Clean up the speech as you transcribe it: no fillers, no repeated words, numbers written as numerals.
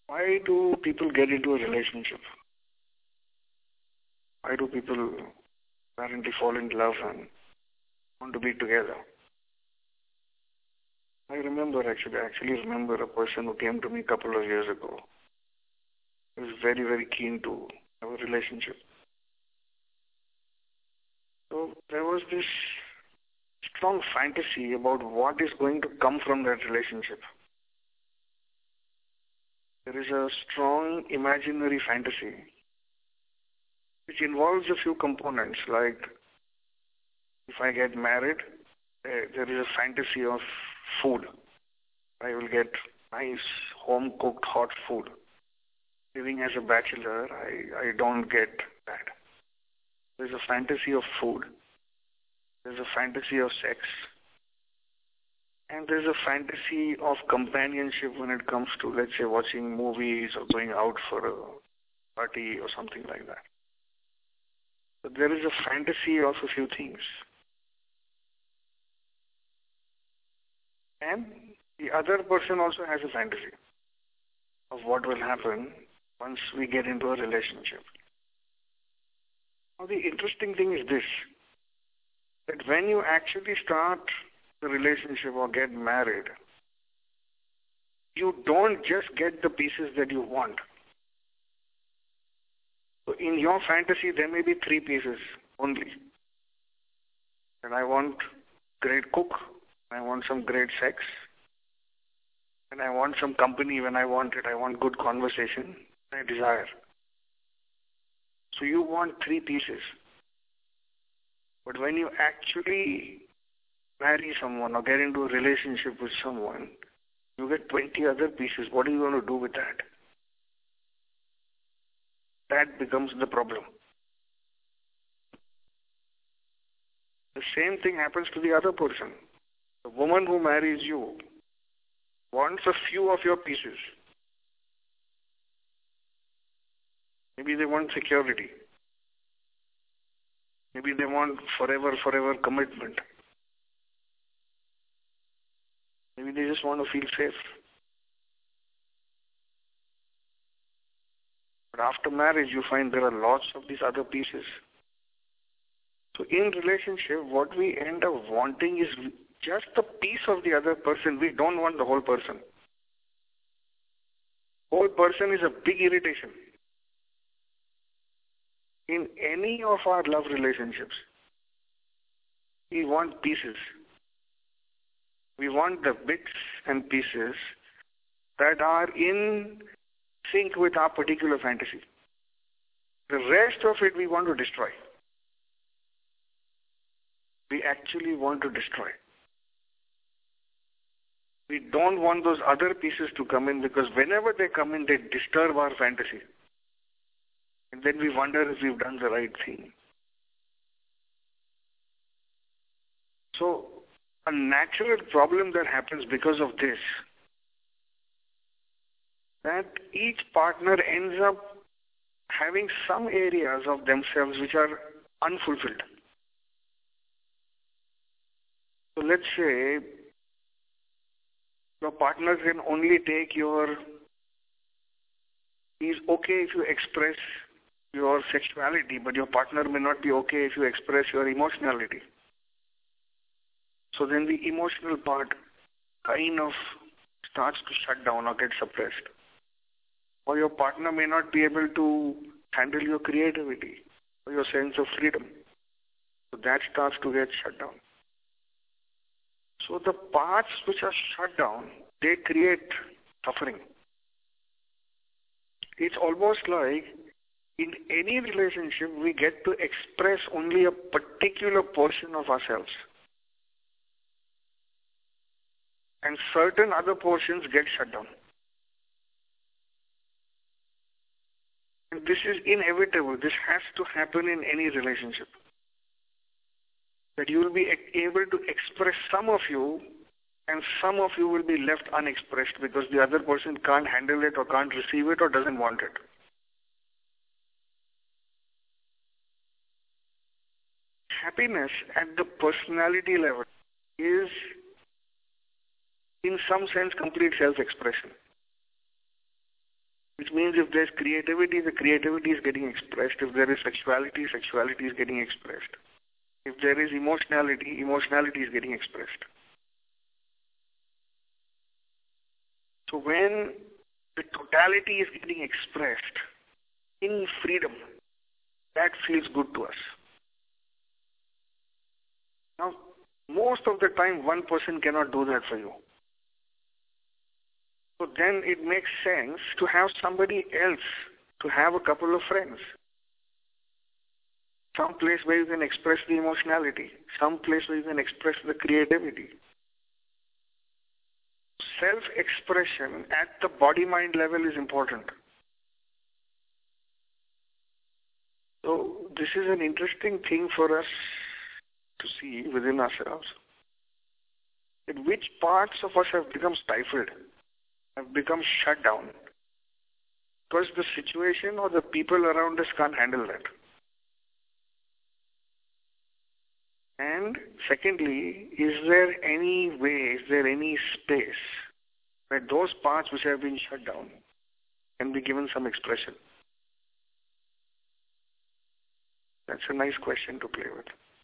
Why do people get into a relationship? Why do people apparently fall in love and want to be together? I actually remember a person who came to me a couple of years ago. He was very, very keen to have a relationship. So there was this strong fantasy about what is going to come from that relationship. There is a strong imaginary fantasy which involves a few components, like if I get married, there is a fantasy of food. I will get nice home-cooked hot food. Living as a bachelor, I don't get that. There's a fantasy of food. There's a fantasy of sex. And there's a fantasy of companionship when it comes to, let's say, watching movies or going out for a party or something like that. But there is a fantasy of a few things. And the other person also has a fantasy of what will happen once we get into a relationship. Now, the interesting thing is this, that when you actually start the relationship or get married, you don't just get the pieces that you want. So in your fantasy, there may be 3 pieces only. And I want great cook, I want some great sex, and I want some company when I want it. I want good conversation, I desire. So you want 3 pieces. But when you actually marry someone or get into a relationship with someone, you get 20 other pieces. What are you going to do with that? That becomes the problem. The same thing happens to the other person. The woman who marries you wants a few of your pieces. Maybe they want security. Maybe they want forever commitment. Maybe they just want to feel safe. But after marriage, you find there are lots of these other pieces. So in relationship, what we end up wanting is just a piece of the other person. We don't want the whole person. Whole person is a big irritation. In any of our love relationships, we want pieces. We want the bits and pieces that are in sync with our particular fantasy. The rest of it we want to destroy. We actually want to destroy. We don't want those other pieces to come in, because whenever they come in, they disturb our fantasy. And then we wonder if we've done the right thing. So, a natural problem that happens because of this, that each partner ends up having some areas of themselves which are unfulfilled. So let's say your partner can only take he's okay if you express your sexuality, but your partner may not be okay if you express your emotionality. So then the emotional part kind of starts to shut down or get suppressed. Or your partner may not be able to handle your creativity or your sense of freedom. So that starts to get shut down. So the parts which are shut down, they create suffering. It's almost like in any relationship, we get to express only a particular portion of ourselves. And certain other portions get shut down. And this is inevitable. This has to happen in any relationship. That you will be able to express some of you, and some of you will be left unexpressed because the other person can't handle it or can't receive it or doesn't want it. Happiness at the personality level is, in some sense, complete self-expression. Which means if there's creativity, the creativity is getting expressed. If there is sexuality, sexuality is getting expressed. If there is emotionality, emotionality is getting expressed. So when the totality is getting expressed in freedom, that feels good to us. Now, most of the time, one person cannot do that for you. So then it makes sense to have somebody else, to have a couple of friends. Some place where you can express the emotionality, some place where you can express the creativity. Self-expression at the body-mind level is important. So this is an interesting thing for us to see within ourselves. That which parts of us have become stifled, have become shut down, because the situation or the people around us can't handle that. And secondly, is there any way, is there any space where those parts which have been shut down can be given some expression? That's a nice question to play with.